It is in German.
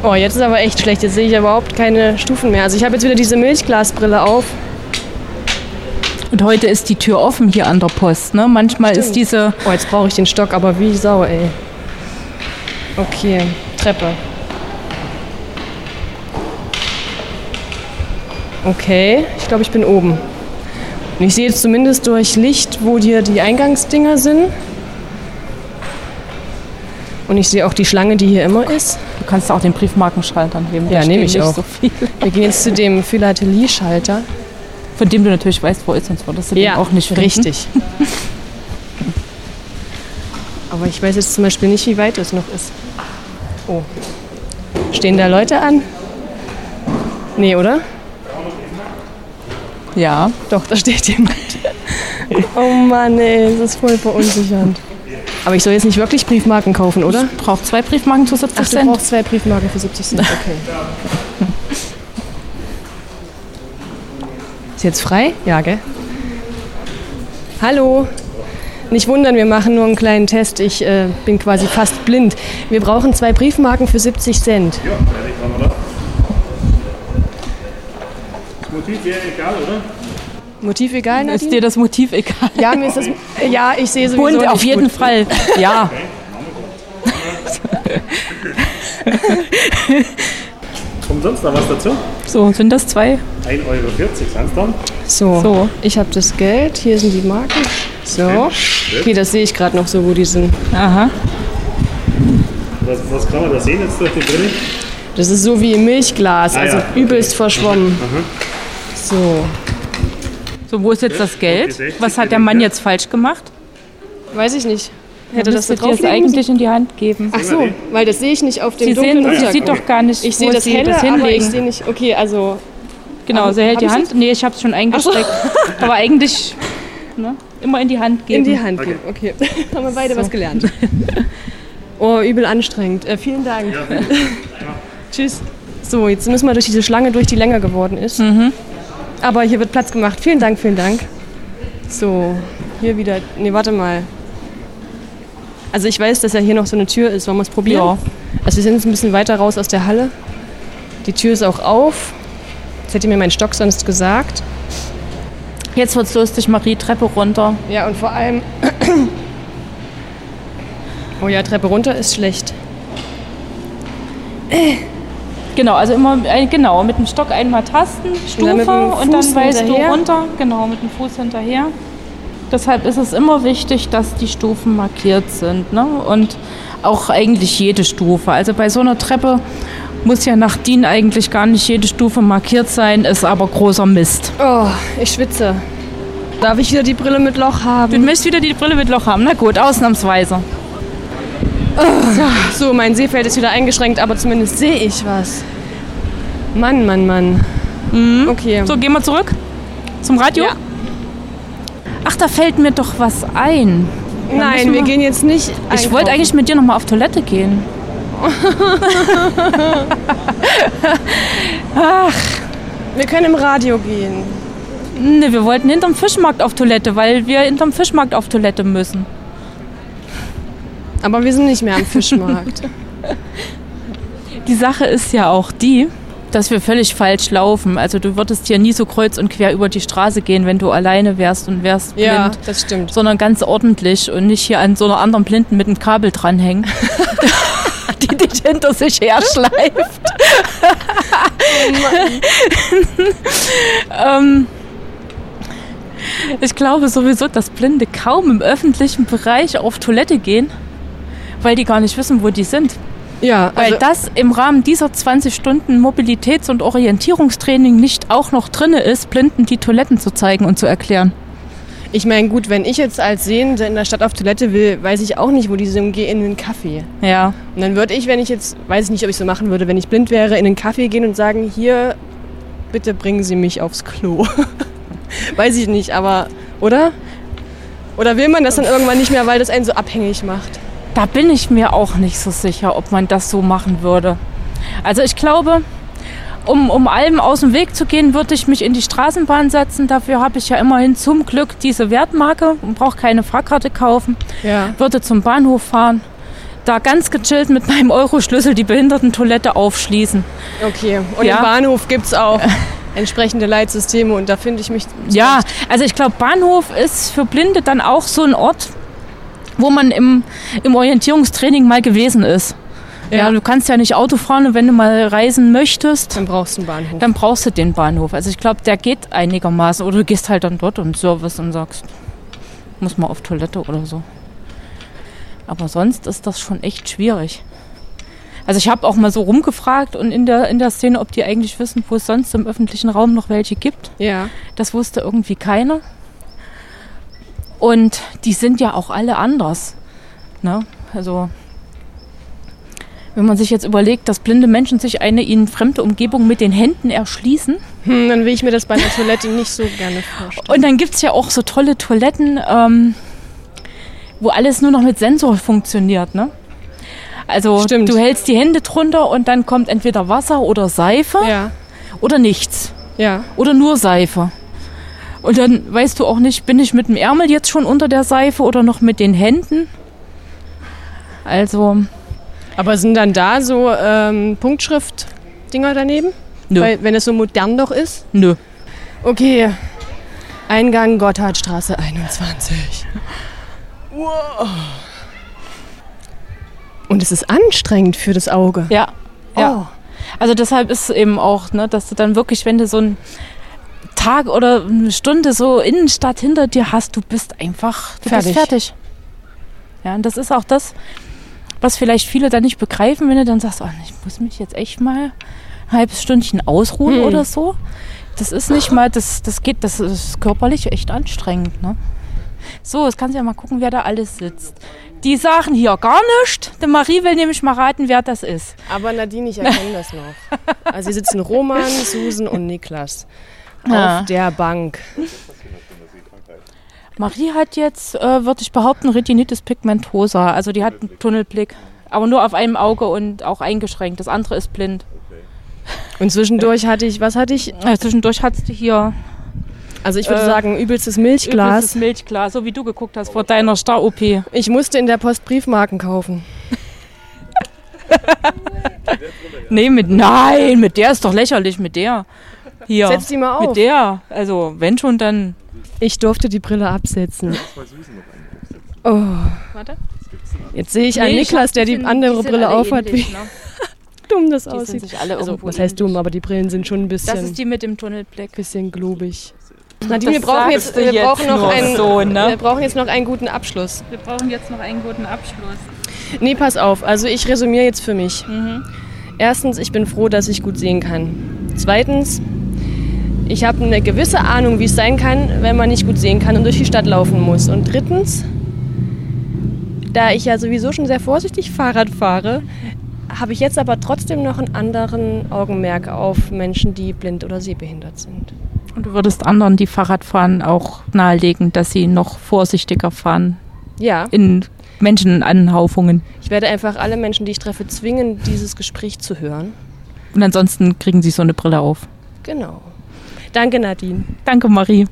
Oh, jetzt ist aber echt schlecht. Jetzt sehe ich überhaupt keine Stufen mehr. Also ich habe jetzt wieder diese Milchglasbrille auf. Und heute ist die Tür offen hier an der Post, ne? Manchmal Stimmt. ist diese... Oh, jetzt brauche ich den Stock, aber wie Sau, ey. Okay, Treppe. Okay, ich glaube, ich bin oben. Und ich sehe jetzt zumindest durch Licht, wo hier die Eingangsdinger sind. Und ich sehe auch die Schlange, die hier immer ist. Du kannst auch den Briefmarkenschalter nehmen. Ja, da nehme stehen ich nicht auch. So viel. Wir gehen jetzt zu dem Philatelie-Schalter. Von dem du natürlich weißt, wo ist, sonst würdest du den auch nicht finden. Richtig. Aber ich weiß jetzt zum Beispiel nicht, wie weit es noch ist. Oh. Stehen da Leute an? Nee, oder? Ja. Doch, da steht jemand. Oh Mann, ey, das ist voll verunsichernd. Aber ich soll jetzt nicht wirklich Briefmarken kaufen, oder? Ich brauche 2 Briefmarken für 70 Ach, du Cent. brauchst 2 Briefmarken für 70 Cent, okay. Ist jetzt frei? Ja, gell? Hallo. Nicht wundern, wir machen nur einen kleinen Test. Ich bin quasi fast blind. Wir brauchen 2 Briefmarken für 70 Cent. Ja, fertig haben wir da. Das Motiv wäre egal, oder? Motiv egal, Nadine? Ist dir das Motiv egal? Ja, mir ist das... Ja, ich sehe sowieso Bunt, nicht auf jeden gut. Fall. Ja. Kommt sonst noch was dazu? So, sind das 2? 1,40 Euro sind es dann. So, ich habe das Geld. Hier sind die Marken. So. Okay, das sehe ich gerade noch so, wo die sind. Aha. Was kann man da sehen jetzt durch die Brille? Das ist so wie im Milchglas, also ja. übelst verschwommen. So. So, wo ist jetzt das Geld? 60 Was hat der Mann jetzt falsch gemacht? Weiß ich nicht. Hätte das da Müsstet ihr es drauflegen müssen? eigentlich in die Hand geben. Ach so, weil das sehe ich nicht auf dem Sie dunklen Untergrund. sieht doch gar nicht, Ich sehe wo das Sie helle, das aber ich hinlegen. sehe nicht... Okay, also... Genau, sie hält hab die ich Hand. das? Nee, ich habe es schon eingesteckt. Aber eigentlich immer in die Hand geben. In die Hand geben, okay. Haben wir beide was gelernt. Oh, übel anstrengend. Vielen Dank. Tschüss. So, jetzt müssen wir durch diese Schlange durch, die länger geworden ist. Aber hier wird Platz gemacht. Vielen Dank, vielen Dank. So, hier wieder... Nee, warte mal. Also ich weiß, dass ja hier noch so eine Tür ist. Wollen wir es probieren? Ja. Also wir sind jetzt ein bisschen weiter raus aus der Halle. Die Tür ist auch auf. Das hätte mir mein Stock sonst gesagt. Jetzt wird's lustig, Marie, Treppe runter. Ja, und vor allem... Oh ja, Treppe runter ist schlecht. Genau, also immer genau mit dem Stock einmal tasten, Stufe mit dem und dann Fuß weißt hinterher. du runter. Genau, mit dem Fuß hinterher. Deshalb ist es immer wichtig, dass die Stufen markiert sind, ne? Und auch eigentlich jede Stufe. Also bei so einer Treppe muss ja nach DIN eigentlich gar nicht jede Stufe markiert sein, ist aber großer Mist. Oh, ich schwitze. Darf ich wieder die Brille mit Loch Du haben? möchtest wieder die Brille mit Loch haben? Na gut, ausnahmsweise. So, mein Sehfeld ist wieder eingeschränkt, aber zumindest sehe ich was. Mann, Mann, Mann. Okay. So, gehen wir zurück zum Radio. Ja. Ach, da fällt mir doch was ein. Nein, wir gehen jetzt nicht Ich wollte eigentlich mit dir noch mal auf Toilette gehen. Wir können im Radio gehen. Ne, wir wollten hinterm Fischmarkt auf Toilette, weil wir hinterm Fischmarkt auf Toilette müssen. Aber wir sind nicht mehr am Fischmarkt. Die Sache ist ja auch die, dass wir völlig falsch laufen. Also du würdest hier nie so kreuz und quer über die Straße gehen, wenn du alleine wärst und wärst blind. Ja, das stimmt. Sondern ganz ordentlich und nicht hier an so einer anderen Blinden mit einem Kabel dranhängen, die dich hinter sich herschleift. Ich glaube sowieso, dass Blinde kaum im öffentlichen Bereich auf Toilette gehen, weil die gar nicht wissen, wo die sind. Ja, Weil also, das im Rahmen dieser 20 Stunden Mobilitäts- und Orientierungstraining nicht auch noch drin ist, Blinden die Toiletten zu zeigen und zu erklären. ich meine, gut, wenn ich jetzt als Sehende in der Stadt auf Toilette will, weiß ich auch nicht, wo die sind, gehe in einen Kaffee. Ja. Und dann würde ich, wenn ich jetzt, weiß ich nicht, ob ich so machen würde, wenn ich blind wäre, in einen Kaffee gehen und sagen, hier, bitte bringen Sie mich aufs Klo. Weiß ich nicht, aber, oder? Oder will man das dann irgendwann nicht mehr, weil das einen so abhängig macht? Da bin ich mir auch nicht so sicher, ob man das so machen würde. Also ich glaube, um allem aus dem Weg zu gehen, würde ich mich in die Straßenbahn setzen. Dafür habe ich ja immerhin zum Glück diese Wertmarke und brauche keine Fahrkarte kaufen. Ja. Würde zum Bahnhof fahren, da ganz gechillt mit meinem Euroschlüssel die Behindertentoilette aufschließen. Okay, und Ja. im Bahnhof gibt es auch entsprechende Leitsysteme und da finde ich mich... Ja, also ich glaube, Bahnhof ist für Blinde dann auch so ein Ort, wo man im Orientierungstraining mal gewesen ist. Ja, du kannst ja nicht Auto fahren und wenn du mal reisen möchtest, Dann brauchst du einen Bahnhof. dann brauchst du den Bahnhof. Also ich glaube, der geht einigermaßen. Oder du gehst halt dann dort und Service und sagst, muss mal auf Toilette oder so. Aber sonst ist das schon echt schwierig. Also ich habe auch mal so rumgefragt und in der Szene, ob die eigentlich wissen, wo es sonst im öffentlichen Raum noch welche gibt. Ja. Das wusste irgendwie keiner. Und die sind ja auch alle anders. Ne? Also wenn man sich jetzt überlegt, dass blinde Menschen sich eine ihnen fremde Umgebung mit den Händen erschließen. Dann will ich mir das bei einer Toilette nicht so gerne vorstellen. Und dann gibt es ja auch so tolle Toiletten, wo alles nur noch mit Sensor funktioniert. Ne? Also Stimmt. du hältst die Hände drunter und dann kommt entweder Wasser oder Seife Ja, oder nichts. ja. Oder nur Seife. Und dann weißt du auch nicht, bin ich mit dem Ärmel jetzt schon unter der Seife oder noch mit den Händen? Also, Aber sind dann da so Punktschrift-Dinger daneben? nö. Weil, wenn es so modern doch ist? Nö. Okay. Eingang Gotthardstraße 21. Wow. Und es ist anstrengend für das Auge. Ja. Ja. Oh. Also deshalb ist es eben auch, ne, dass du dann wirklich, wenn du so einen Tag oder eine Stunde so Innenstadt hinter dir hast, du bist einfach fertig. Ja, und das ist auch das, was vielleicht viele dann nicht begreifen, wenn du dann sagst, oh, ich muss mich jetzt echt mal ein halbes Stündchen ausruhen oder so. Das ist nicht mal, das ist körperlich echt anstrengend. Ne? So, jetzt kannst du ja mal gucken, wer da alles sitzt. Die sagen hier gar nichts. Die Marie will nämlich mal raten, wer das ist. Aber Nadine, ich erkenne das noch. Also hier sitzen Roman, Susan und Niklas Ja. auf der Bank. Marie hat jetzt, würde ich behaupten, Retinitis pigmentosa. Also die hat einen Tunnelblick. Aber nur auf einem Auge und auch eingeschränkt. Das andere ist blind. Und zwischendurch hatte ich, was hatte ich? Zwischendurch hattest du hier Also ich würde sagen, übelstes Milchglas. übelstes Milchglas, so wie du geguckt hast vor deiner Star-OP. Ich musste in der Post Briefmarken kaufen. Nee, mit der ist doch lächerlich, mit der. Hier. Setz die mal auf. Mit der. Also, wenn schon, dann. Ich durfte die Brille absetzen. Oh. Warte. Jetzt sehe ich einen Niklas, der die andere Brille aufhat, wie Ne? dumm das Die sind aussieht. sich alle Also, irgendwo was heißt dumm, aber die Brillen sind schon ein Das bisschen, ist die mit dem Tunnelblick. bisschen globig. Nadine, wir Das brauchen sagst jetzt, du wir brauchen jetzt noch nur einen, so, ne? wir brauchen jetzt noch einen guten Abschluss. Wir brauchen jetzt noch einen guten Abschluss. Nee, pass auf. Also ich resümiere jetzt für mich. Erstens, ich bin froh, dass ich gut sehen kann. Zweitens, ich habe eine gewisse Ahnung, wie es sein kann, wenn man nicht gut sehen kann und durch die Stadt laufen muss. Und drittens, da ich ja sowieso schon sehr vorsichtig Fahrrad fahre, habe ich jetzt aber trotzdem noch einen anderen Augenmerk auf Menschen, die blind oder sehbehindert sind. Und du würdest anderen, die Fahrrad fahren, auch nahelegen, dass sie noch vorsichtiger fahren Ja, in Menschenanhaufungen. ich werde einfach alle Menschen, die ich treffe, zwingen, dieses Gespräch zu hören. Und ansonsten kriegen sie so eine Brille auf. Genau. Danke, Nadine. Danke, Marie.